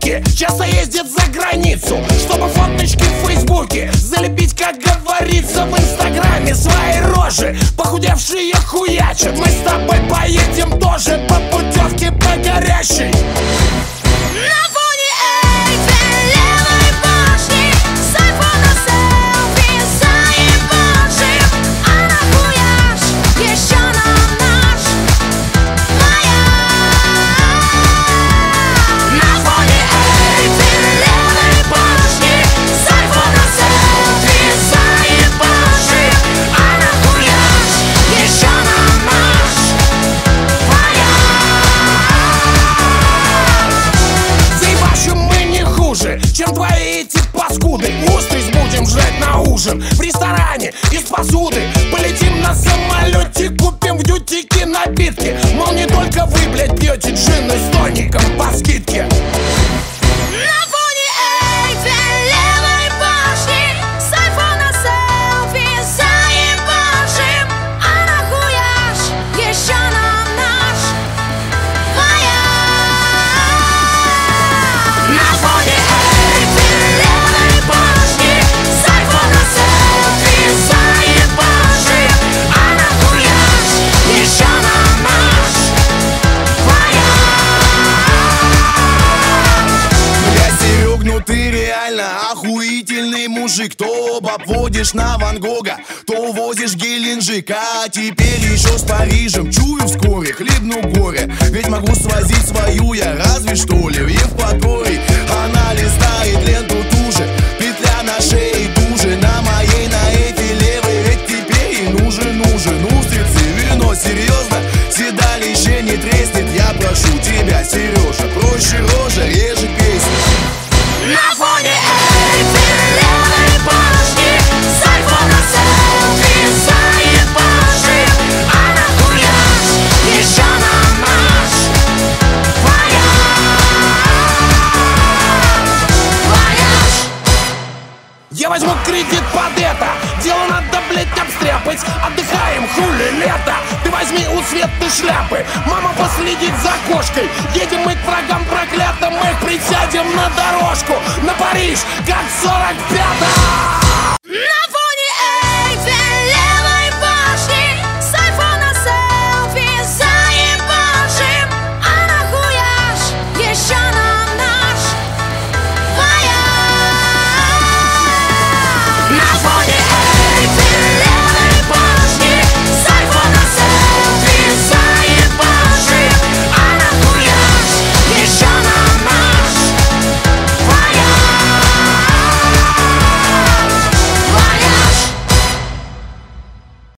суки часто ездят за границу, чтобы фоточки в фейсбуке залепить, как говорится, в инстаграме свои рожи. Похудевшие хуячат, мы с тобой поедем тоже по путевке по горящей. Чем твои эти паскуды? Устриц будем жрать на ужин в ресторане из посуды. Полетим на самолете, купим в дьютике напитки. Мол, не только вы, блядь, пьете джин с тоником по скидке. Ты реально охуительный мужик. То обводишь на Ван Гога, то увозишь Геленджик. А теперь еще с Парижем. Чую вскоре, хлебну горе. Ведь могу свозить свою я разве что ли в Евпаторий. Она листает ленту туже, петля на шее туже. На моей, на этой левой, ведь теперь ей нужен устрицы, вино, серьезно. Седалище не треснет, я прошу тебя, Сережа. Проще рожа, реже песня. На фоне Эйфелевой башни с айфона селфи заебашим. А нахуя еще на наш вояж? Я возьму кредит под это, дело надо, блять, обстряпать. Отдыхаем, хули, лето. Ты возьми у Светы шляпы, мама последит за кошкой. Едем мы к врагам проклятым, мы их присядем на дорожку. На Париж, как 45